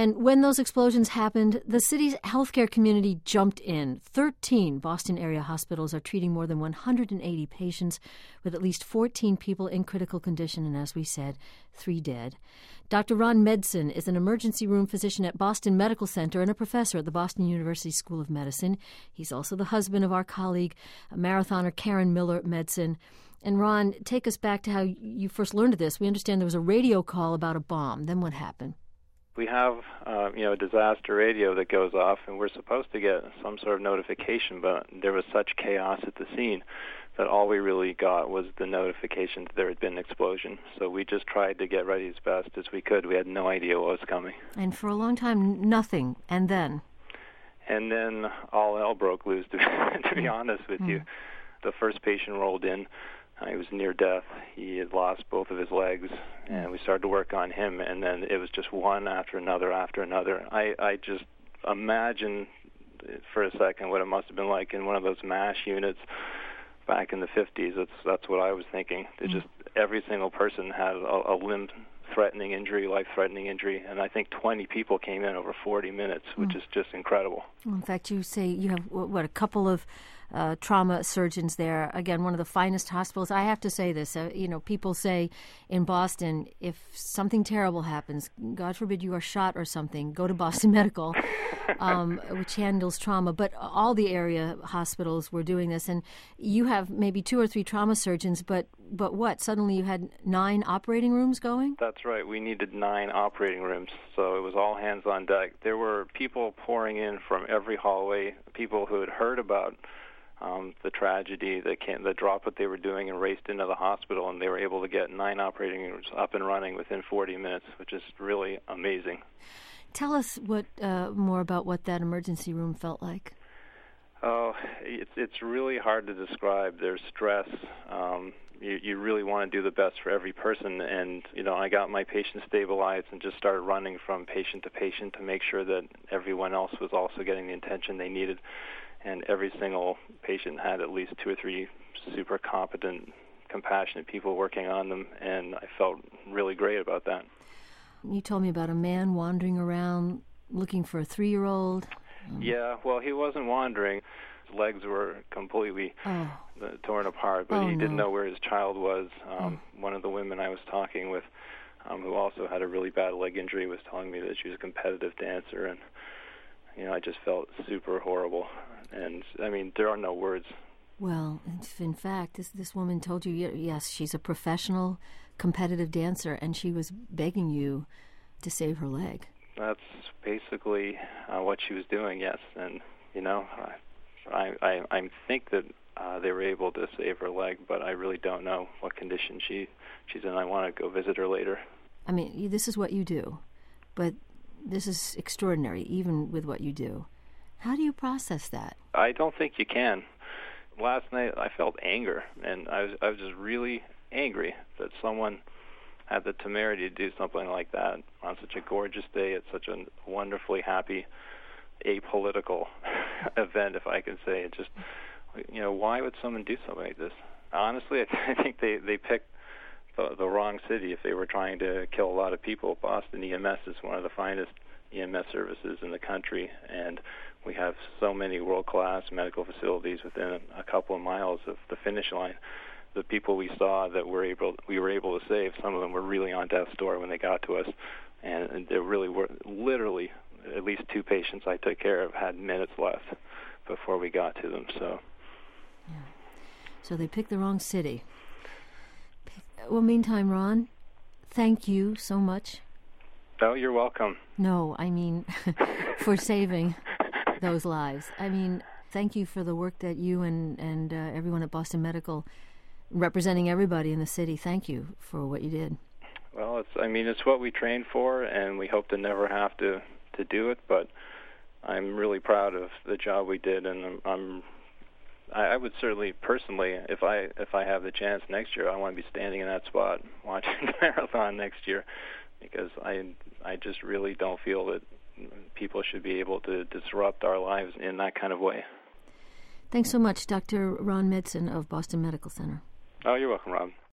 And when those explosions happened, the city's healthcare community jumped in. 13 Boston area hospitals are treating more than 180 patients, with at least 14 people in critical condition and, as we said, 3 dead. Dr. Ron Medsin is an emergency room physician at Boston Medical Center and a professor at the Boston University School of Medicine. He's also the husband of our colleague, marathoner Karen Miller Medsin. And Ron, take us back to how you first learned of this. We understand there was a radio call about a bomb. Then what happened? We have, a disaster radio that goes off, and we're supposed to get some sort of notification, but there was such chaos at the scene that all we really got was the notification that there had been an explosion. So we just tried to get ready as best as we could. We had no idea what was coming. And for a long time, nothing. And then? And then all hell broke loose, to be honest with you. The first patient rolled in. He was near death. He had lost both of his legs, and we started to work on him, and then it was just one after another after another. I just imagine for a second what it must have been like in one of those MASH units back in the 50s. That's what I was thinking. Just every single person had a limb-threatening injury, life-threatening injury, and I think 20 people came in over 40 minutes, which is just incredible. Well, in fact, you say you have, a couple of trauma surgeons there. Again, one of the finest hospitals. I have to say this. People say in Boston, if something terrible happens, God forbid you are shot or something, go to Boston Medical, which handles trauma. But all the area hospitals were doing this. And you have maybe 2 or 3 trauma surgeons, but what? Suddenly you had 9 operating rooms going? That's right. We needed 9 operating rooms, so it was all hands on deck. There were people pouring in from every hallway, people who had heard about the tragedy, the drop what they were doing, and raced into the hospital, and they were able to get 9 operating rooms up and running within 40 minutes, which is really amazing. Tell us more about what that emergency room felt like. Oh, it's really hard to describe. There's stress. You really want to do the best for every person, and I got my patient stabilized and just started running from patient to patient to make sure that everyone else was also getting the attention they needed. And every single patient had at least 2 or 3 super competent, compassionate people working on them, and I felt really great about that. You told me about a man wandering around looking for a 3-year-old. Yeah, well, he wasn't wandering. His legs were completely torn apart, but he didn't know where his child was. One of the women I was talking with, who also had a really bad leg injury, was telling me that she was a competitive dancer, and I just felt super horrible. And, there are no words. Well, in fact, this woman told you, yes, she's a professional competitive dancer, and she was begging you to save her leg. That's basically what she was doing, yes. And, I think that they were able to save her leg, but I really don't know what condition she's in. I want to go visit her later. This is what you do, but this is extraordinary, even with what you do. How do you process that? I don't think you can. Last night I felt anger, and I was just really angry that someone had the temerity to do something like that on such a gorgeous day at such a wonderfully happy, apolitical event, if I can say it. Just, why would someone do something like this? Honestly, I think they picked the wrong city if they were trying to kill a lot of people. Boston EMS is one of the finest EMS services in the country, and we have so many world-class medical facilities within a couple of miles of the finish line. The people we saw that we were able to save, some of them were really on death's door when they got to us, and there really were literally at least 2 patients I took care of had minutes left before we got to them. So they picked the wrong city. Well, meantime, Ron, thank you so much. Oh, you're welcome. No, for saving those lives. Thank you for the work that you and everyone at Boston Medical, representing everybody in the city. Thank you for what you did. Well, it's what we trained for, and we hope to never have to do it. But I'm really proud of the job we did, and I would certainly, personally, if I have the chance next year, I want to be standing in that spot watching the marathon next year, because I just really don't feel that people should be able to disrupt our lives in that kind of way. Thanks so much, Dr. Ron Medsin of Boston Medical Center. Oh, you're welcome, Rob.